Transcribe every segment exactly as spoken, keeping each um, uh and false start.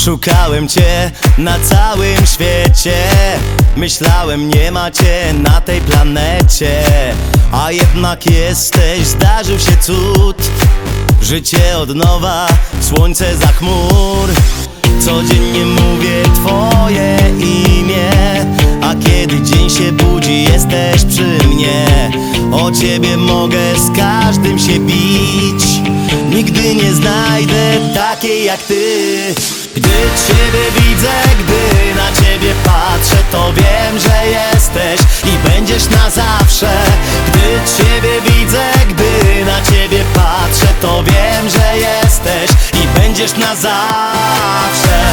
Szukałem cię na całym świecie. Myślałem, nie ma cię na tej planecie. A jednak jesteś, zdarzył się cud. Życie od nowa, słońce za chmur. Codziennie mówię twoje imię, a kiedy dzień się budzi, jesteś przy mnie. O ciebie mogę z każdym się bić. Nigdy nie znajdę takiej jak ty. Gdy ciebie widzę, gdy na ciebie patrzę, to wiem, że jesteś i będziesz na zawsze. Gdy ciebie widzę, gdy na ciebie patrzę, to wiem, że jesteś i będziesz na zawsze.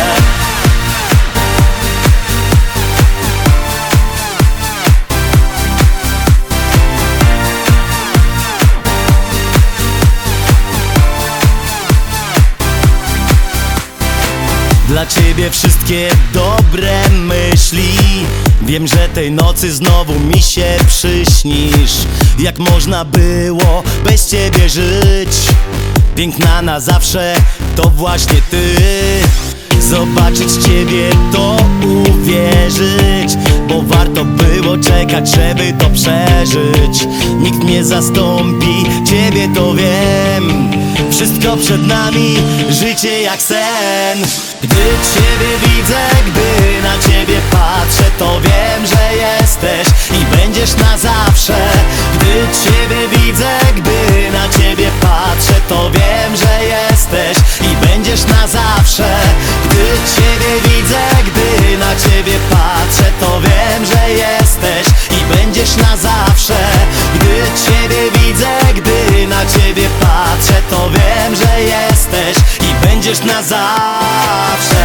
Dla ciebie wszystkie dobre myśli. Wiem, że tej nocy znowu mi się przyśnisz. Jak można było bez ciebie żyć? Piękna na zawsze to właśnie ty. Zobaczyć ciebie to uwierzyć, bo warto było czekać, żeby to przeżyć. Nikt nie zastąpi ciebie, to wiem. Wszystko przed nami, życie jak sen. Gdy ciebie widzę, gdy na ciebie patrzę, to wiem, że jesteś i będziesz na zawsze. Gdy ciebie widzę, gdy na ciebie patrzę, to wiem, że jesteś i będziesz na zawsze. Gdy ciebie widzę, gdy na ciebie patrzę, to wiem, że jesteś i będziesz na zawsze. Gdy ciebie widzę, gdy na ciebie patrzę, to wiem, że jesteś i będziesz na zawsze.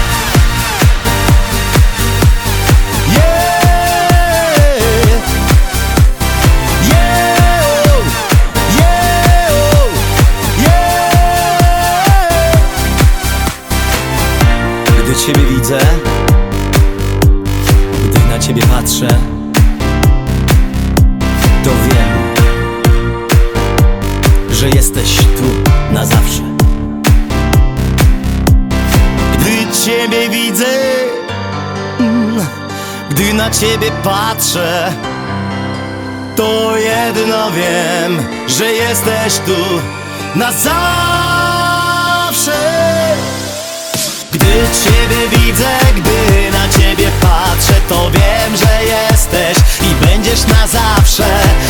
Gdy ciebie widzę, gdy na ciebie patrzę, to wiem, że jesteś tu na zawsze. Gdy ciebie widzę, mm, gdy na ciebie patrzę, to jedno wiem, że jesteś tu na zawsze. Gdy ciebie widzę, gdy na ciebie patrzę, to wiem, że jesteś i będziesz na zawsze.